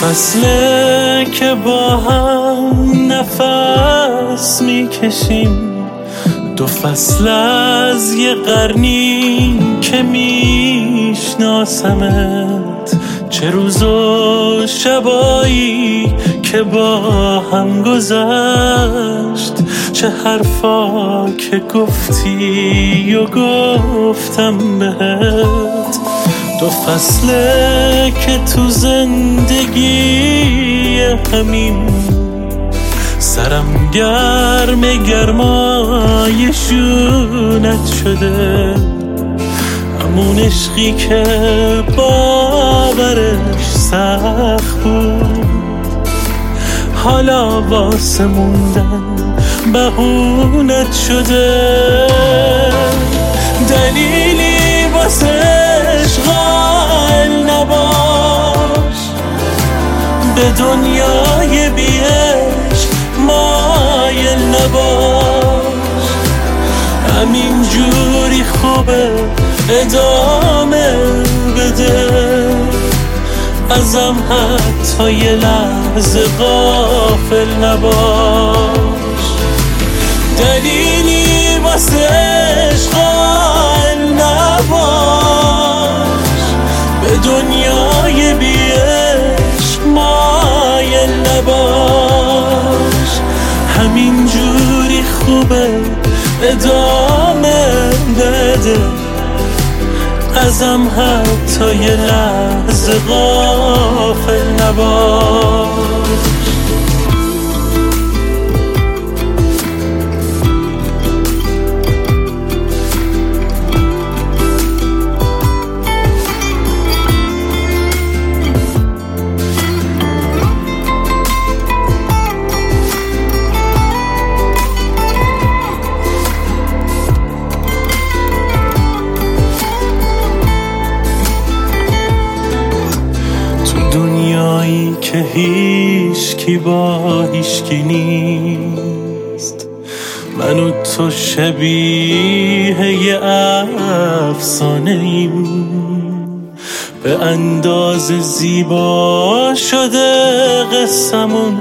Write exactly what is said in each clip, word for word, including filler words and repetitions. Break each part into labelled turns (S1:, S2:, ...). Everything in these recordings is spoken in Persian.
S1: فصله که با هم نفس میکشیم، دو فصل از یه قرنی که میشناسمت، چه روز و شبایی که با هم گذشت، چه حرفا که گفتی و گفتم بهت. دو فصله که تو زندگی همین سرم گرم گرمای شونت شده، همون عشقی که باورش سخت بود، حالا واسه موندن بهونت شده. دلیلی واسه عشق قائل نباش، به دنیای بی عشق مایل نباش، همین جوری خوبه ادامه بده، ازم حتی یه لحظه غافل نباش. دلیلی واسه عشق قائل نباش، به دنیای بی عشق مایل نباش، همین جوری خوبه ادامه بده، ازم حتی یه لحظه غافل نباش. دنیایی که هیچکی با هیچکی نیست، من و تو شبیه یه افسانه ایم، به اندازه زیبا شده قصمون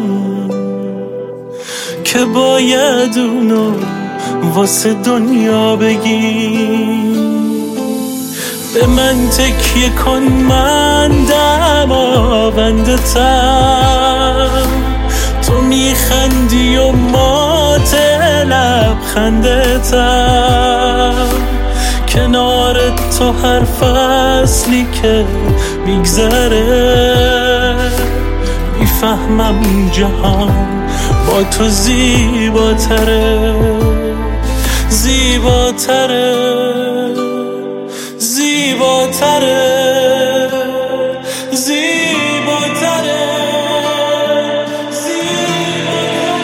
S1: که باید اونو واسه دنیا بگیم. به من تکیه کن، من دماونده تم، تو میخندی و مات لبخنده تم، کنار تو هر فصلی که میگذره میفهمم جهان با تو زیباتره، زیباتره، زیباتره، زیباتره، زیباتره.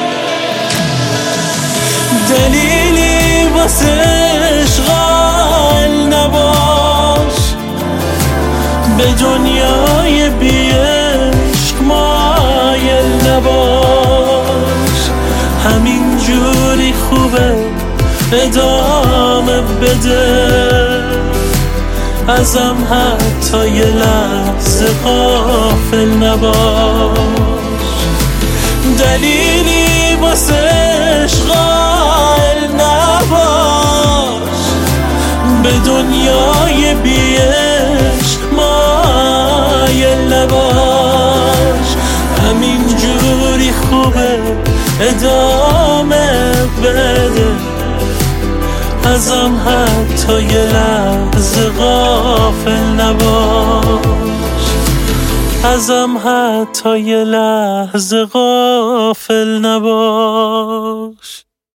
S1: دلیلی واسه عشق قائل نباش، به دنیای بی عشق مایل نباش، همین جوری خوبه ادامه بده، ازم حتی یه لحظه غافل نباش. دلیلی واسه عشق قائل نباش، به دنیای بی عشق مایل نباش، همین جوری خوبه ادامه بده، ازم حتی یه لحظه غافل نباش، ازم حتی یه لحظه غافل نباش.